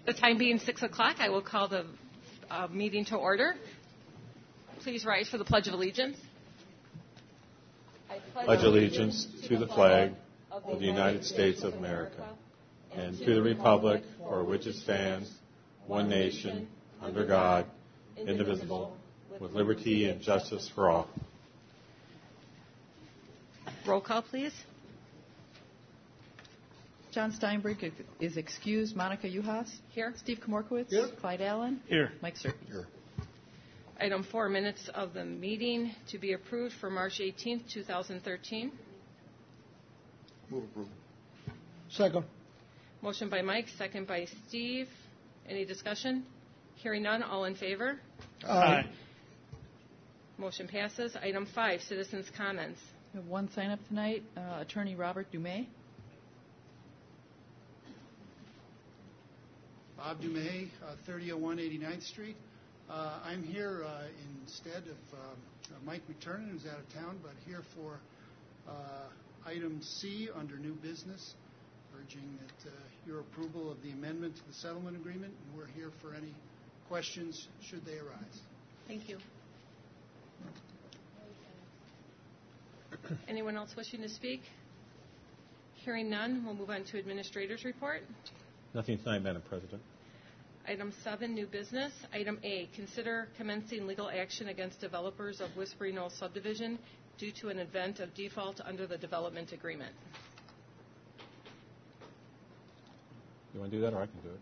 The time being 6 o'clock, I will call the meeting to order. Please rise for the Pledge of Allegiance. I pledge allegiance to the flag of the United States of America and to the republic for which it stands, one nation, under God, indivisible, with liberty and justice for all. Roll call, please. John Steinberg is excused. Monica Uhas. Here. Steve Komorkowitz. Here. Clyde Allen. Here. Mike Serpy. Here. Item 4, minutes of the meeting to be approved for March 18th, 2013. Move approval. Second. Motion by Mike, second by Steve. Any discussion? Hearing none, all in favor? Aye. Motion passes. Item 5, citizens' comments. We have one sign up tonight, Attorney Robert Dumais. Bob Dumais, 3001 89th Street. I'm here instead of Mike McTurnan, who's out of town, but here for item C under new business, urging that your approval of the amendment to the settlement agreement, and we're here for any questions should they arise. Thank you. Anyone else wishing to speak? Hearing none, we'll move on to Administrator's Report. Nothing tonight, Madam President. Item 7, new business. Item A, consider commencing legal action against developers of Whispering Knoll subdivision due to an event of default under the development agreement. You want to do that, or I can do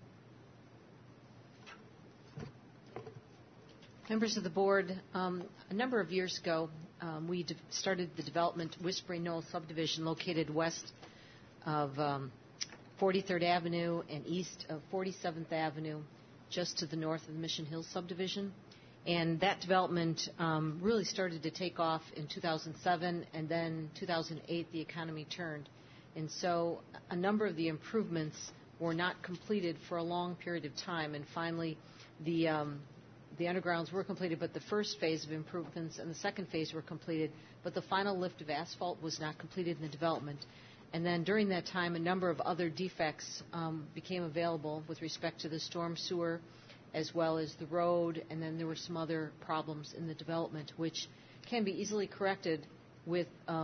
it? Members of the board, a number of years ago, we started the development Whispering Knoll subdivision located west of 43rd Avenue and east of 47th Avenue, just to the north of the Mission Hills subdivision. And that development really started to take off in 2007, and then 2008 the economy turned. And so a number of the improvements were not completed for a long period of time, and finally the undergrounds were completed, but the first phase of improvements and the second phase were completed, but the final lift of asphalt was not completed in the development. And then during that time, a number of other defects became available with respect to the storm sewer as well as the road, and then there were some other problems in the development which can be easily corrected with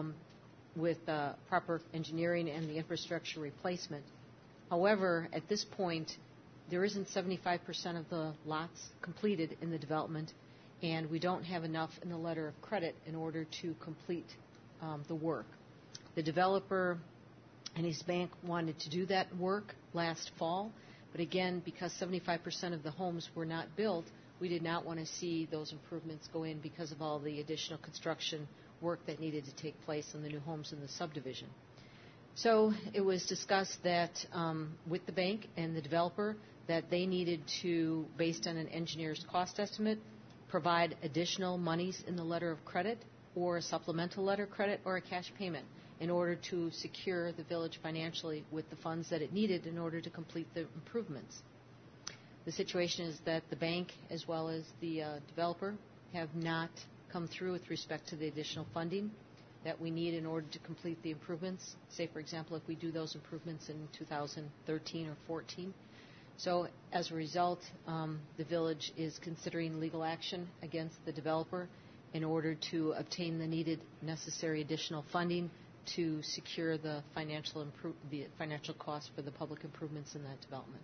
proper engineering and the infrastructure replacement. However, at this point, there isn't 75% of the lots completed in the development, and we don't have enough in the letter of credit in order to complete the work. The developer and his bank wanted to do that work last fall, but again, because 75% of the homes were not built, we did not want to see those improvements go in because of all the additional construction work that needed to take place in the new homes in the subdivision. So it was discussed that with the bank and the developer that they needed to, based on an engineer's cost estimate, provide additional monies in the letter of credit or a supplemental letter of credit or a cash payment in order to secure the village financially with the funds that it needed in order to complete the improvements. The situation is that the bank as well as the developer have not come through with respect to the additional funding that we need in order to complete the improvements. Say, for example, if we do those improvements in 2013 or 14. So as a result, the village is considering legal action against the developer in order to obtain the needed necessary additional funding to secure the financial cost for the public improvements in that development.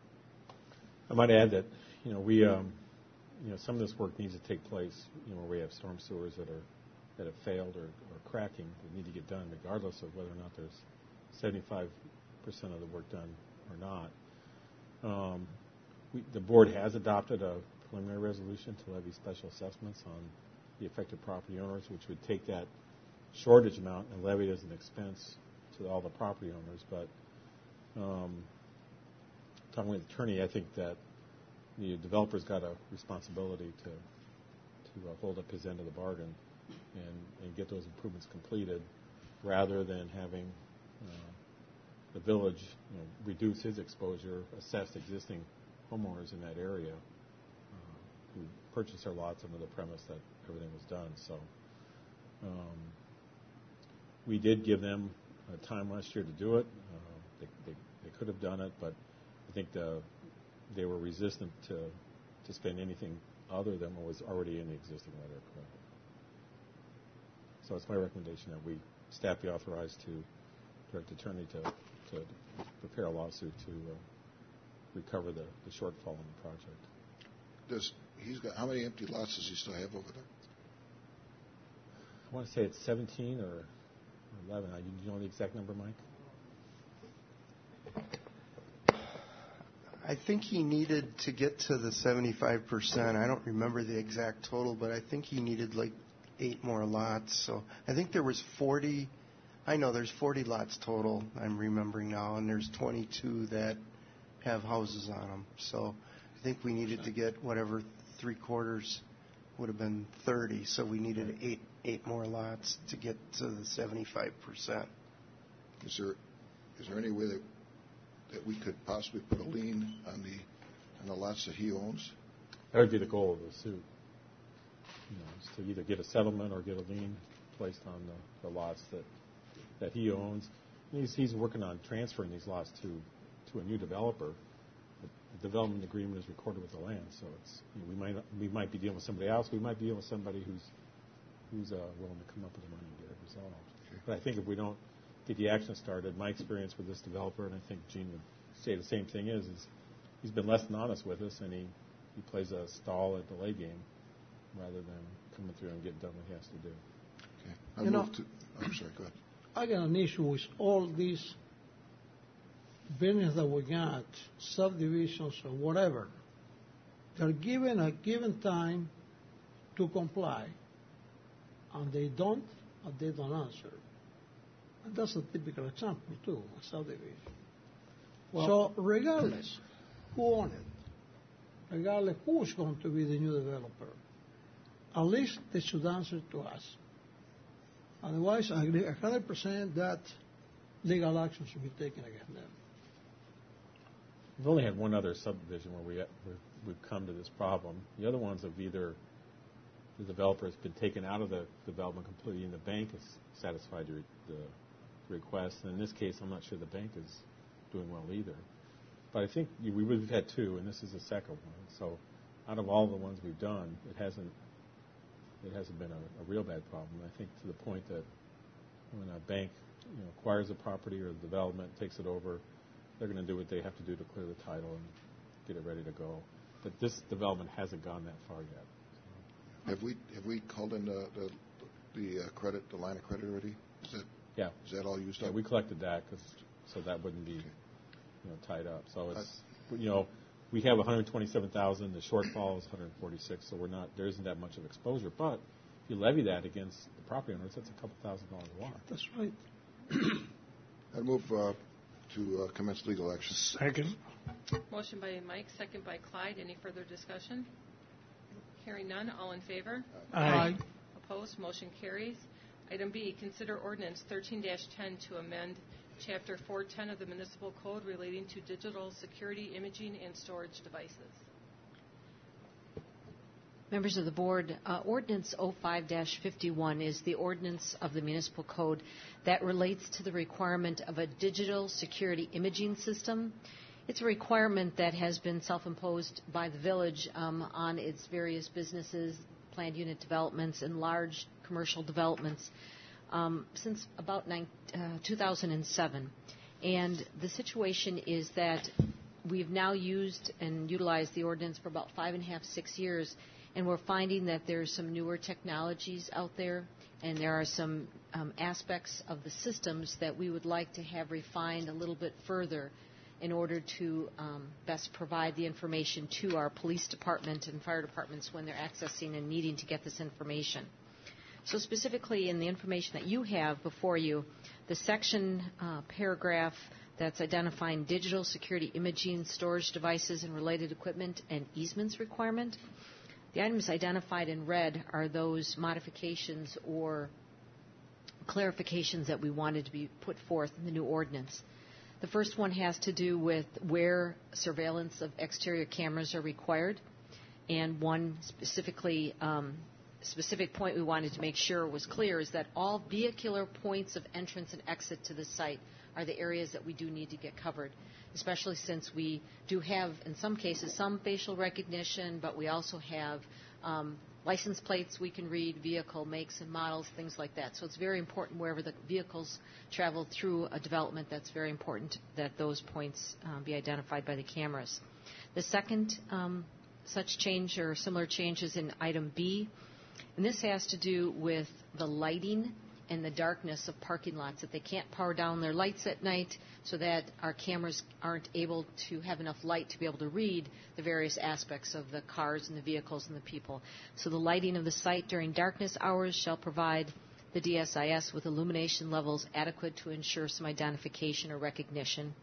I might add that we some of this work needs to take place where we have storm sewers that have failed or cracking that need to get done regardless of whether or not there's 75% of the work done or not. The board has adopted a preliminary resolution to levy special assessments on the affected property owners, which would take that shortage amount and levy it as an expense to all the property owners. But talking with the attorney, I think that the developer's got a responsibility to hold up his end of the bargain and get those improvements completed, rather than having the village reduce his exposure, assess existing homeowners in that area who purchased their lots under the premise that everything was done. So we did give them time last year to do it. They could have done it, but I think the they were resistant to spend anything other than what was already in the existing letter of credit. So it's my recommendation that we staff be authorized to direct attorney to prepare a lawsuit to recover the shortfall in the project. How many empty lots does he still have over there? I want to say it's 17 or 11. Do you know the exact number, Mike? I think he needed to get to the 75%. I don't remember the exact total, but I think he needed like 8 more lots. So I think there was 40. I know there's 40 lots total, I'm remembering now, and there's 22 that have houses on them. So I think we needed to get whatever 3/4 would have been 30. So we needed 8 more lots to get to the 75%. Is there any way that we could possibly put a lien on the lots that he owns? That would be the goal of the suit. Is to either get a settlement or get a lien placed on the lots that he owns. He's working on transferring these lots to a new developer. The development agreement is recorded with the land, so it's we might be dealing with somebody else. We might be dealing with somebody who's willing to come up with the money and get it resolved. Okay. But I think if we don't get the action started, my experience with this developer, and I think Gene would say the same thing is he's been less than honest with us, and he plays a stall and delay game rather than coming through and getting done what he has to do. Okay. I'm sorry, go ahead. I got an issue with all these business that we got, subdivisions or whatever. They're given a given time to comply, and they don't, or they don't answer. And that's a typical example, too, a subdivision. So regardless who owns it, regardless who is going to be the new developer, at least they should answer to us. Otherwise, I agree 100% that legal action should be taken against them. We've only had one other subdivision where we've come to this problem. The other ones have either the developer has been taken out of the development completely and the bank has satisfied the request. And in this case, I'm not sure the bank is doing well either. But I think we've had 2, and this is the second one. So out of all the ones we've done, it hasn't been a real bad problem. I think to the point that when a bank acquires a property or the development takes it over, they're going to do what they have to do to clear the title and get it ready to go. But this development hasn't gone that far yet. Have we called in the line of credit already? Is that all used up? Yeah, we collected that so that wouldn't be tied up. So it's we have 127,000. The shortfall is 146. So there isn't that much of exposure. But if you levy that against the property owners, that's a couple $1,000s a lot. That's right. I move to commence legal action. Second. Motion by Mike, second by Clyde. Any further discussion? Hearing none. All in favor? Aye. Opposed? Motion carries. Item B, consider ordinance 13-10 to amend Chapter 410 of the Municipal Code relating to digital security imaging and storage devices. Members of the Board, Ordinance 05-51 is the ordinance of the Municipal Code that relates to the requirement of a digital security imaging system. It's a requirement that has been self-imposed by the village on its various businesses, planned unit developments, and large commercial developments since about 2007. And the situation is that we've now used and utilized the ordinance for about 5.5, 6 years, and we're finding that there's some newer technologies out there, and there are some aspects of the systems that we would like to have refined a little bit further in order to best provide the information to our police department and fire departments when they're accessing and needing to get this information. So specifically in the information that you have before you, the section paragraph that's identifying digital security imaging, storage devices, and related equipment and easements requirement, the items identified in red are those modifications or clarifications that we wanted to be put forth in the new ordinance. The first one has to do with where surveillance of exterior cameras are required, and one specific point we wanted to make sure was clear is that all vehicular points of entrance and exit to the site are the areas that we do need to get covered, especially since we do have, in some cases, some facial recognition, but we also have license plates we can read, vehicle makes and models, things like that. So it's very important wherever the vehicles travel through a development, that's very important that those points be identified by the cameras. The second such change or similar change is in item B, and this has to do with the lighting and the darkness of parking lots, that they can't power down their lights at night so that our cameras aren't able to have enough light to be able to read the various aspects of the cars and the vehicles and the people. So the lighting of the site during darkness hours shall provide the DSIS with illumination levels adequate to ensure some identification or recognition.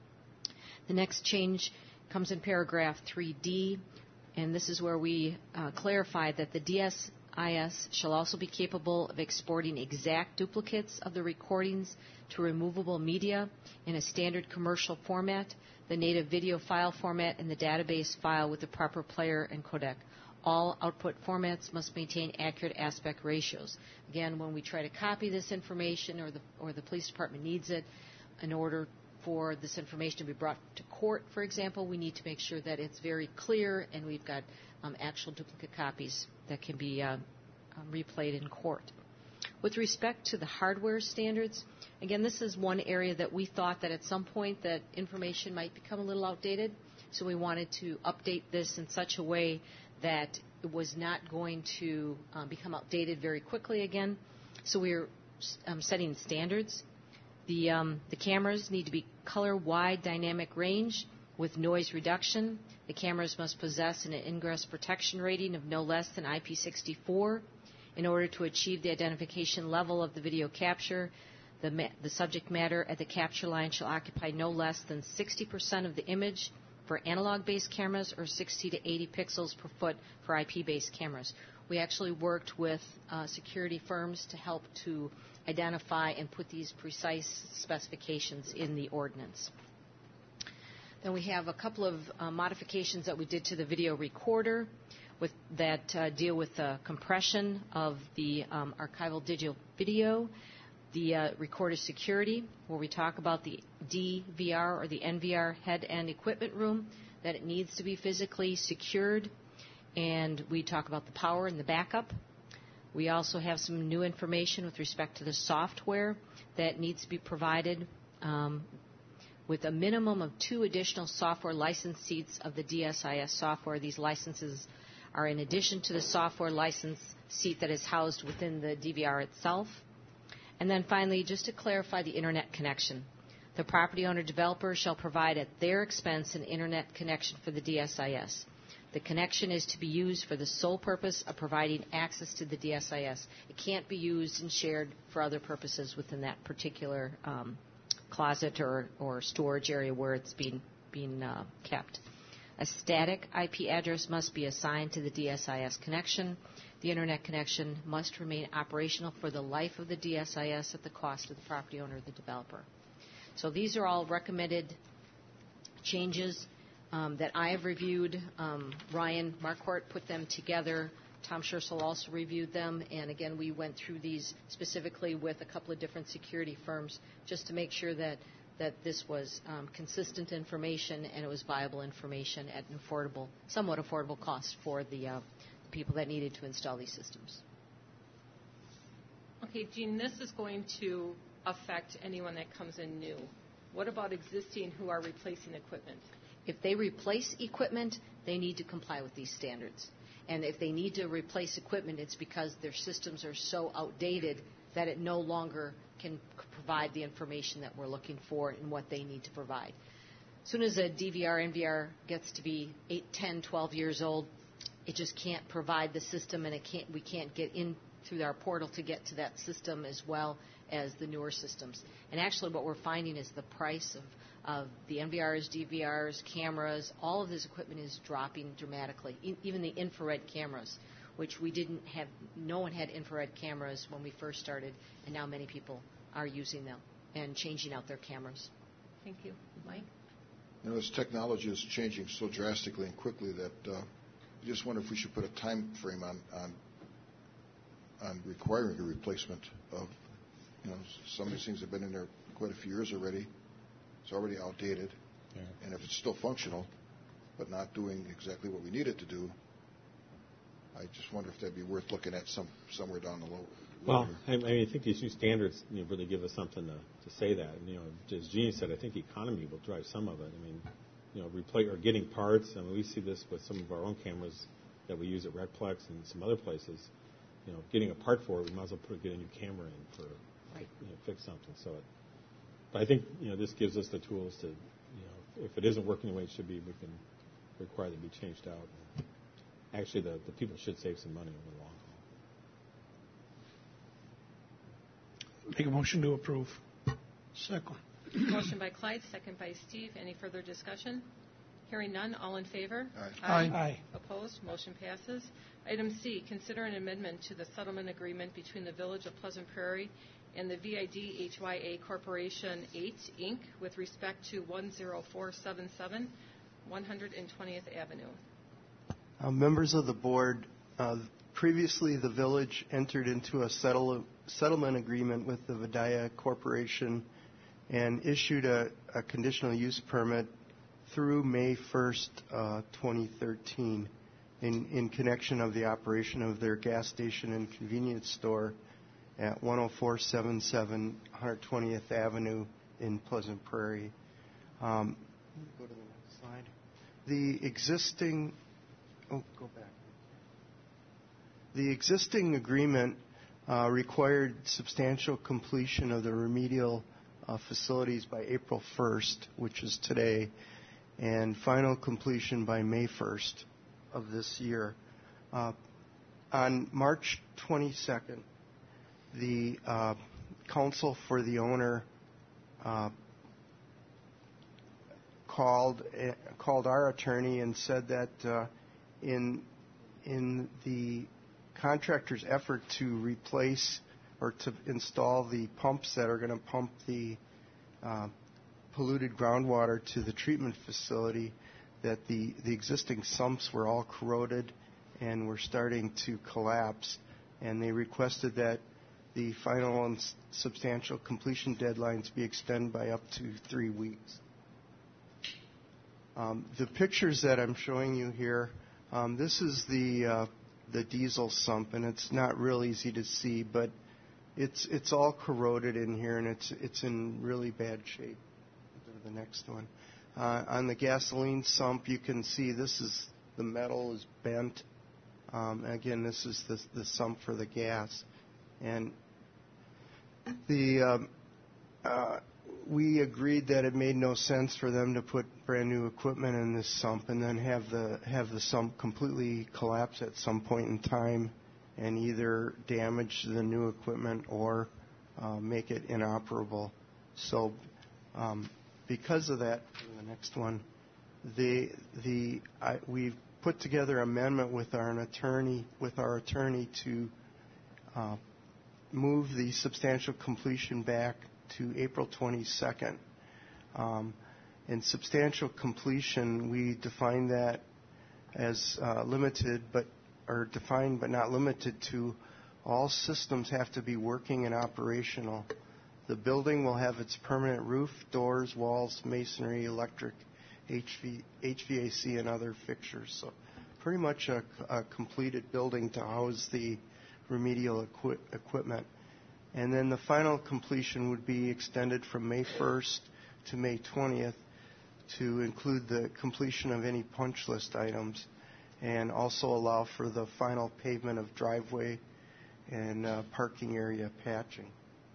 The next change comes in paragraph 3D, and this is where we clarify that the DSIS shall also be capable of exporting exact duplicates of the recordings to removable media in a standard commercial format, the native video file format, and the database file with the proper player and codec. All output formats must maintain accurate aspect ratios. Again, when we try to copy this information or the police department needs it, in order for this information to be brought to court, for example, we need to make sure that it's very clear and we've got actual duplicate copies that can be replayed in court. With respect to the hardware standards, again, this is one area that we thought that at some point that information might become a little outdated, so we wanted to update this in such a way that it was not going to become outdated very quickly again. So we're setting standards. The cameras need to be color wide dynamic range with noise reduction. The cameras must possess an ingress protection rating of no less than IP64. In order to achieve the identification level of the video capture, the subject matter at the capture line shall occupy no less than 60% of the image for analog-based cameras or 60 to 80 pixels per foot for IP-based cameras. We actually worked with security firms to help to identify and put these precise specifications in the ordinance. Then we have a couple of modifications that we did to the video recorder that deal with the compression of the archival digital video, the recorder security, where we talk about the DVR or the NVR head-end equipment room, that it needs to be physically secured, and we talk about the power and the backup. We also have some new information with respect to the software that needs to be provided with a minimum of 2 additional software license seats of the DSIS software. These licenses are in addition to the software license seat that is housed within the DVR itself. And then finally, just to clarify the internet connection. The property owner developer shall provide at their expense an internet connection for the DSIS. The connection is to be used for the sole purpose of providing access to the DSIS. It can't be used and shared for other purposes within that particular closet or storage area where it's being kept. A static IP address must be assigned to the DSIS connection. The internet connection must remain operational for the life of the DSIS at the cost of the property owner or the developer. So these are all recommended changes that I have reviewed. Ryan Marquardt put them together. Tom Schursel also reviewed them. And again, we went through these specifically with a couple of different security firms just to make sure that this was consistent information and it was viable information at an somewhat affordable cost for the people that needed to install these systems. Okay, Jean, this is going to affect anyone that comes in new. What about existing who are replacing equipment? If they replace equipment, they need to comply with these standards. And if they need to replace equipment, it's because their systems are so outdated that it no longer can provide the information that we're looking for and what they need to provide. As soon as a DVR, NVR gets to be 8, 10, 12 years old, it just can't provide the system, and we can't get in through our portal to get to that system as well as the newer systems. And actually what we're finding is the price of the NVRs, DVRs, cameras, all of this equipment is dropping dramatically, even the infrared cameras, which no one had infrared cameras when we first started, and now many people are using them and changing out their cameras. Thank you. Mike? This technology is changing so drastically and quickly that I just wonder if we should put a time frame on requiring a replacement of, some of these things have been in there quite a few years already. It's already outdated. Yeah. And if it's still functional, but not doing exactly what we need it to do, I just wonder if that'd be worth looking at somewhere down the road. Well, I think these new standards really give us something to say that. And, as Jeannie said, I think economy will drive some of it. I mean, replace or getting parts. I mean, we see this with some of our own cameras that we use at Recplex and some other places. Getting a part for it, we might as well get a new camera in for fix something. So, but I think this gives us the tools to, if it isn't working the way it should be, we can require that it be changed out. Actually, the people should save some money over the long haul. Make a motion to approve. Second. Motion by Clyde, second by Steve. Any further discussion? Hearing none, all in favor? Aye. Aye. Opposed? Motion passes. Item C, consider an amendment to the settlement agreement between the Village of Pleasant Prairie and the VID HYA Corporation 8, Inc., with respect to 10477 120th Avenue. Members of the board, previously the village entered into a settlement agreement with the Vidaia Corporation and issued a conditional use permit through May 1st, 2013 in connection of the operation of their gas station and convenience store at 10477 120th Avenue in Pleasant Prairie. Go to the next slide. The existing agreement required substantial completion of the remedial facilities by April 1st, which is today, and final completion by May 1st of this year. On March 22nd, the counsel for the owner called our attorney and said that in the contractor's effort to replace or to install the pumps that are going to pump the polluted groundwater to the treatment facility, that the existing sumps were all corroded and were starting to collapse, and they requested that the final and substantial completion deadlines be extended by up to 3 weeks. The pictures that I'm showing you here, this is the diesel sump, and it's not real easy to see, but it's all corroded in here, and it's in really bad shape. Go to the next one. On the gasoline sump, you can see the metal is bent. Again, this is the sump for the gas, and we agreed that it made no sense for them to put brand new equipment in this sump and then have the sump completely collapse at some point in time and either damage the new equipment or make it inoperable. So because of that, the next one, we've put together an amendment with our attorney to move the substantial completion back to April 22nd. In substantial completion, we define that as defined but not limited to all systems have to be working and operational. The building will have its permanent roof, doors, walls, masonry, electric, HVAC, and other fixtures. So pretty much a completed building to house the remedial equipment. And then the final completion would be extended from May 1st to May 20th to include the completion of any punch list items and also allow for the final pavement of driveway and parking area patching.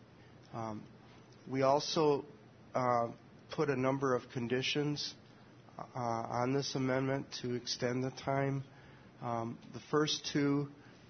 We also put a number of conditions on this amendment to extend the time. The first two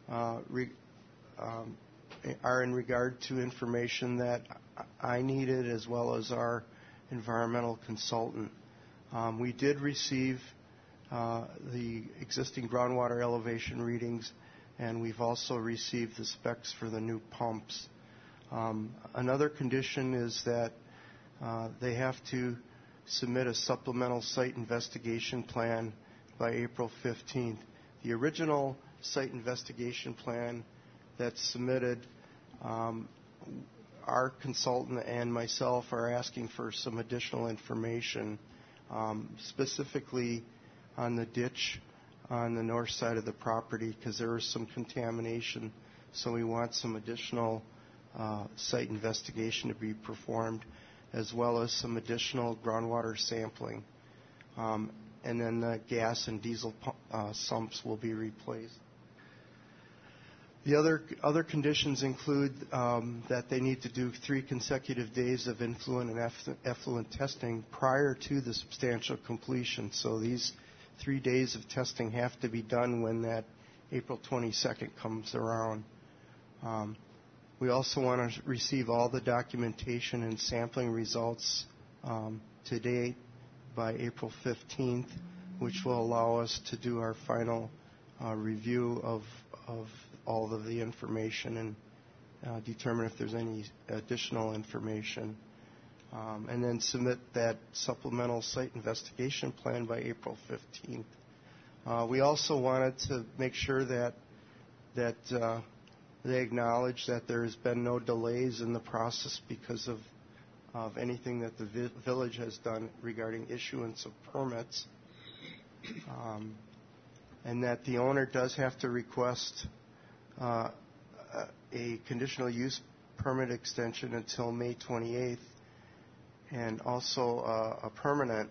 are in regard to information that I needed as well as our environmental consultant. We did receive the existing groundwater elevation readings, and we've also received the specs for the new pumps. Another condition is that they have to submit a supplemental site investigation plan by April 15th. The original site investigation plan that's submitted our consultant and myself are asking for some additional information, specifically on the ditch on the north side of the property, because there was some contamination. So we want some additional site investigation to be performed, as well as some additional groundwater sampling. And then the gas and diesel sumps will be replaced. The other conditions include that they need to do 3 consecutive days of influent and effluent testing prior to the substantial completion. So these 3 days of testing have to be done when that April 22nd comes around. We also want to receive all the documentation and sampling results to date by April 15th, which will allow us to do our final review of all of the information and determine if there's any additional information, and then submit that supplemental site investigation plan by April 15th. We also wanted to make sure that they acknowledge that there has been no delays in the process because of anything that the village has done regarding issuance of permits, and that the owner does have to request a conditional use permit extension until May 28th, and also a permanent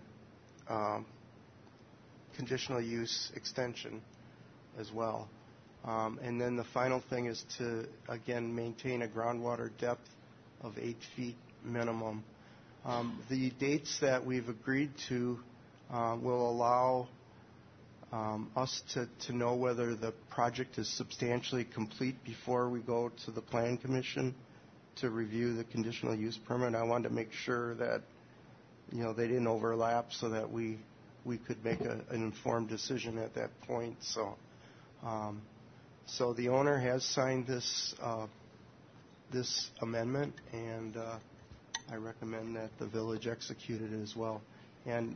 conditional use extension as well. And then the final thing is to, again, maintain a groundwater depth of 8 feet minimum. The dates that we've agreed to will allow us to know whether the project is substantially complete before we go to the Plan Commission to review the conditional use permit. I wanted to make sure that they didn't overlap, so that we could make an informed decision at that point. So the owner has signed this amendment, and I recommend that the village execute it as well. And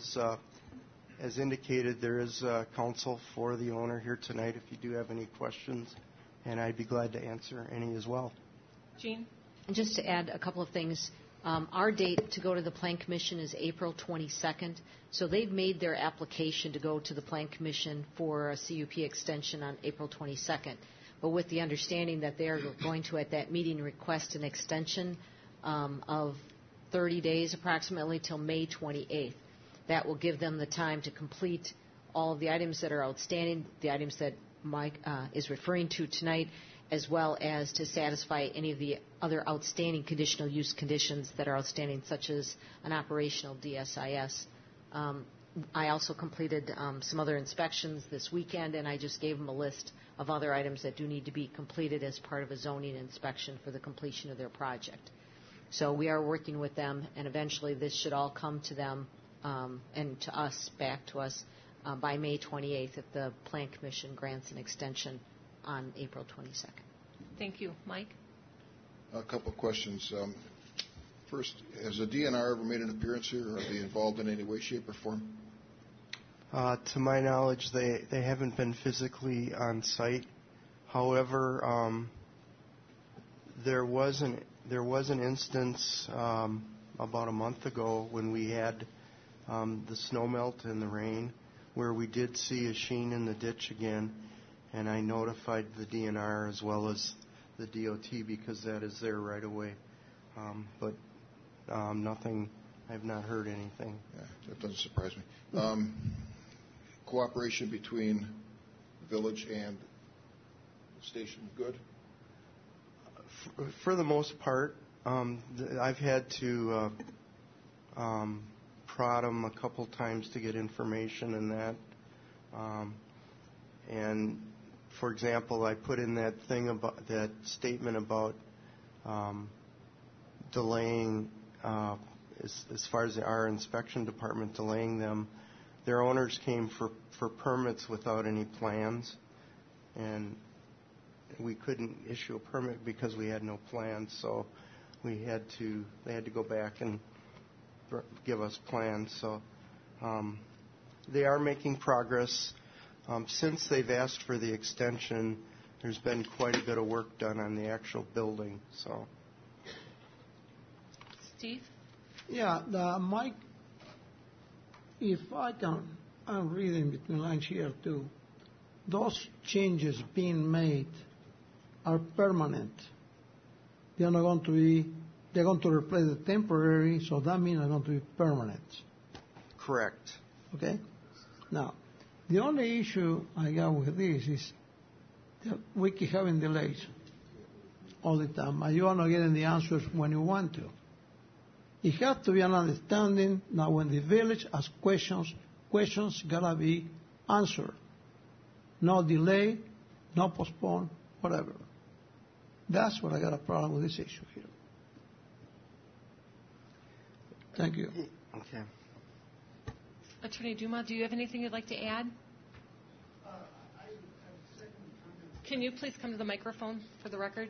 as indicated, there is counsel for the owner here tonight if you do have any questions, and I'd be glad to answer any as well. Jean? And just to add a couple of things, our date to go to the Plan Commission is April 22nd. So they've made their application to go to the Plan Commission for a CUP extension on April 22nd, but with the understanding that they are going to, at that meeting, request an extension of 30 days approximately till May 28th. That will give them the time to complete all of the items that are outstanding, the items that Mike is referring to tonight, as well as to satisfy any of the other outstanding conditional use conditions that are outstanding, such as an operational DSIS. I also completed some other inspections this weekend, and I just gave them a list of other items that do need to be completed as part of a zoning inspection for the completion of their project. So we are working with them, and eventually this should all come to them and to us, back to us, by May 28th if the Plan Commission grants an extension on April 22nd. Thank you. Mike? A couple of questions. First, has the DNR ever made an appearance here? Are they involved in any way, shape, or form? To my knowledge, they haven't been physically on site. However, there was an instance about a month ago when we had the snow melt and the rain, where we did see a sheen in the ditch again, and I notified the DNR as well as the DOT because that is there right away. But nothing, I have not heard anything. Yeah, that doesn't surprise me. Cooperation between the village and the station, good? For the most part, I've had to prod them a couple times to get information and that. And for example, I put in that thing about that statement about delaying, as far as our inspection department delaying them. Their owners came for permits without any plans, and we couldn't issue a permit because we had no plans. So they had to go back and give us plans. So they are making progress. Since they've asked for the extension, there's been quite a bit of work done on the actual building. So Steve? Yeah, Mike, if I can, I'm reading between lines here too. Those changes being made are permanent. They're not going to be, they're going to replace the temporary, so that means they're going to be permanent. Correct. Okay? Now, the only issue I got with this is that we keep having delays all the time, and you are not getting the answers when you want to. It has to be an understanding that when the village asks questions gotta be answered. No delay, no postpone, whatever. That's what I got a problem with this issue here. Thank you. Okay. Attorney Duma, do you have anything you'd like to add? Can you please come to the microphone for the record?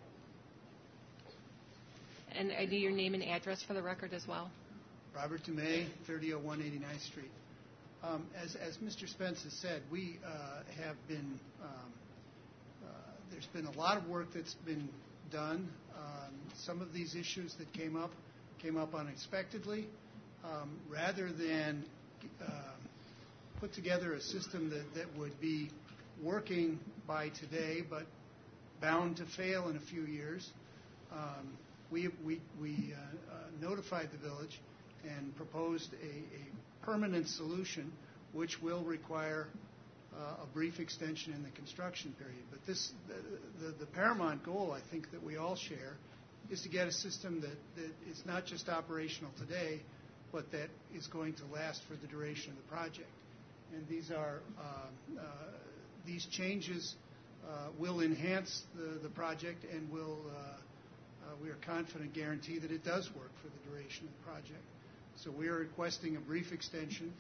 And I need your name and address for the record as well. Robert Dumais, 3001 89th Street. As Mr. Spence has said, we have been, there's been a lot of work that's been done. Some of these issues that came up unexpectedly. Rather than put together a system that would be working by today but bound to fail in a few years, we notified the village and proposed a permanent solution which will require a brief extension in the construction period. But the paramount goal, I think, that we all share is to get a system that is not just operational today, but that is going to last for the duration of the project. And these changes will enhance the project and will, we are confident, guarantee that it does work for the duration of the project. So we are requesting a brief extension.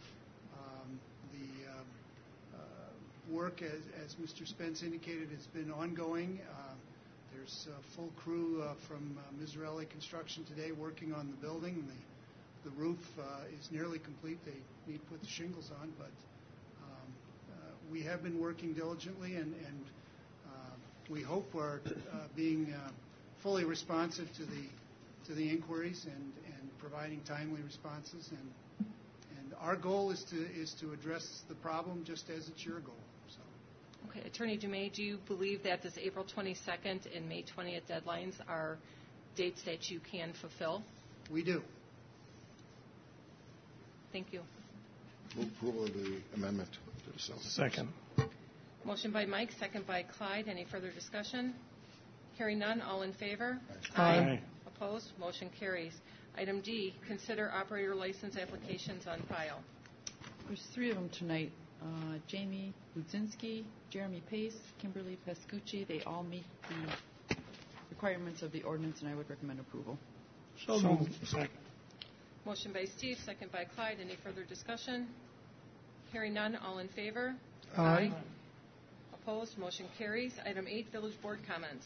The work, as Mr. Spence indicated, has been ongoing. There's a full crew from Miserelli Construction today working on the building. The roof is nearly complete. They need to put the shingles on, but we have been working diligently, and we hope we're being fully responsive to the inquiries and providing timely responses. And our goal is to address the problem just as it's your goal. So. Okay, Attorney Dumais, do you believe that this April 22nd and May 20th deadlines are dates that you can fulfill? We do. Thank you. Move approval of the amendment to the settlement. Second. Motion by Mike, second by Clyde. Any further discussion? Hearing none, all in favor? Aye. Opposed? Motion carries. Item D, consider operator license applications on file. There's 3 of them tonight. Jamie Budzinski, Jeremy Pace, Kimberly Pascucci. They all meet the requirements of the ordinance, and I would recommend approval. So moved. Second. Motion by Steve, second by Clyde. Any further discussion? Hearing none, all in favor? Aye. Opposed? Motion carries. Item 8, village board comments.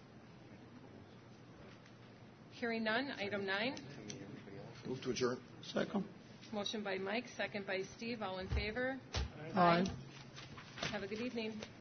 Hearing none. Item 9. Move to adjourn. Second. Motion by Mike, second by Steve. All in favor? Aye. Have a good evening.